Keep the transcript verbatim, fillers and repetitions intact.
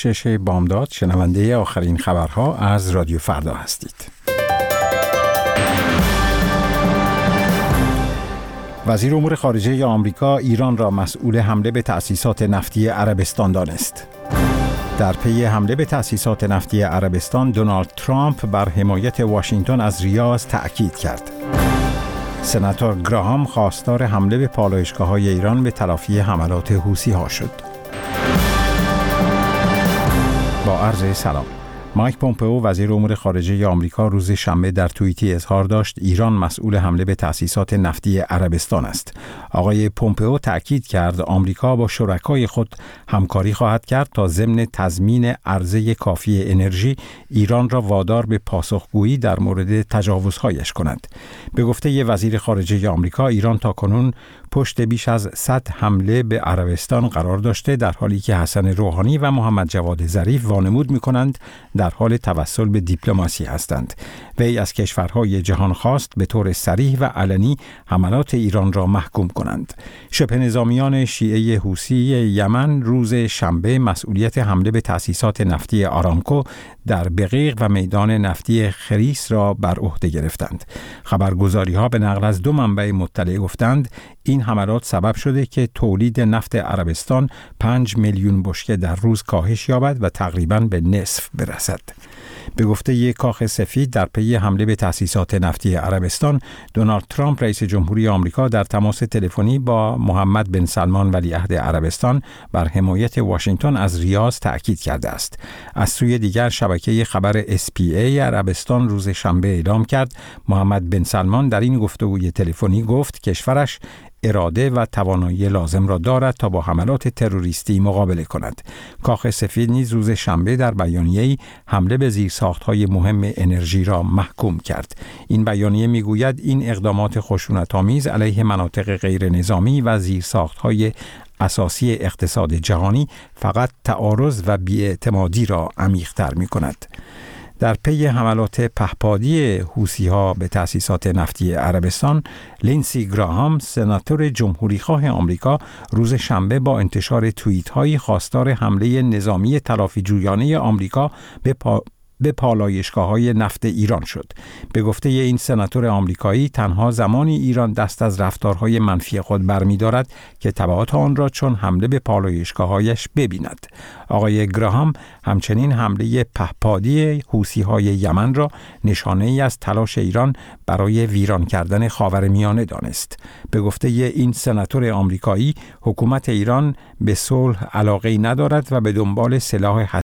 شش بامداد شنونده آخرین خبرها از رادیو فردا هستید. وزیر امور خارجه آمریکا ایران را مسئول حمله به تأسیسات نفتی عربستان دانست. در پی حمله به تأسیسات نفتی عربستان، دونالد ترامپ بر حمایت واشنگتن از ریاض تأکید کرد. سناتور گراهام خواستار حمله به پالایشگاه‌های ایران به تلافی حملات حوثی‌ها شد. با عرض سلام. مایک پومپئو وزیر امور خارجه آمریکا روز شنبه در توییتی اظهار داشت ایران مسئول حمله به تأسیسات نفتی عربستان است. آقای پومپئو تأکید کرد آمریکا با شرکای خود همکاری خواهد کرد تا ضمن تضمین عرضه کافی انرژی ایران را وادار به پاسخگویی در مورد تجاوزهایش کند. به گفته وزیر خارجه آمریکا، ایران تاکنون پشت بیش از صد حمله به عربستان قرار داشته، در حالی که حسن روحانی و محمد جواد ظریف وانمود می‌کنند در حال توسل به دیپلماسی هستند. وی از کشورهای جهان خواست به طور صریح و علنی حملات ایران را محکوم کنند. شبه نظامیان شیعه حوثی یمن روز شنبه مسئولیت حمله به تأسیسات نفتی آرامکو در بقیق و میدان نفتی خریس را بر عهده گرفتند. خبرگزاری‌ها به نقل از دو منبع مطلع گفتند این حملات سبب شده که تولید نفت عربستان پنج میلیون بشکه در روز کاهش یابد و تقریباً به نصف برسد. به گفته یک کاخ سفید، در پی حمله به تأسیسات نفتی عربستان، دونالد ترامپ رئیس جمهوری آمریکا در تماس تلفنی با محمد بن سلمان ولیعهد عربستان بر حمایت واشنگتن از ریاض تأکید کرده است. از سوی دیگر شبکه خبر اس پی ای عربستان روز شنبه اعلام کرد محمد بن سلمان در این گفتگوی تلفنی گفت کشورش اراده و توانایی لازم را دارد تا با حملات تروریستی مقابله کند. کاخ سفید نیز روز شنبه در بیانیه‌ای حمله به زیرساخت‌های مهم انرژی را محکوم کرد. این بیانیه می‌گوید این اقدامات خشونت‌آمیز علیه مناطق غیر نظامی و زیرساخت‌های اساسی اقتصاد جهانی فقط تعارض و بی‌اعتمادی را عمیق‌تر می‌کند. در پی حملات پهپادی حوثی‌ها به تأسیسات نفتی عربستان، لینسی گراهام سناتور جمهوریخواه آمریکا روز شنبه با انتشار توییت‌های خواستار حمله نظامی تلافی جویانه آمریکا به پا به پالایشگاه‌های نفت ایران شد. به گفته این سناتور آمریکایی، تنها زمانی ایران دست از رفتارهای منفی خود برمی‌دارد که تبعات آن را چون حمله به پالایشگاه‌هایش ببیند. آقای گراهام همچنین حمله پهپادی حوثی‌های یمن را نشانه‌ای از تلاش ایران برای ویران کردن خاورمیانه دانست. به گفته این سناتور آمریکایی، حکومت ایران به صلح علاقه‌ای ندارد و به دنبال سلاح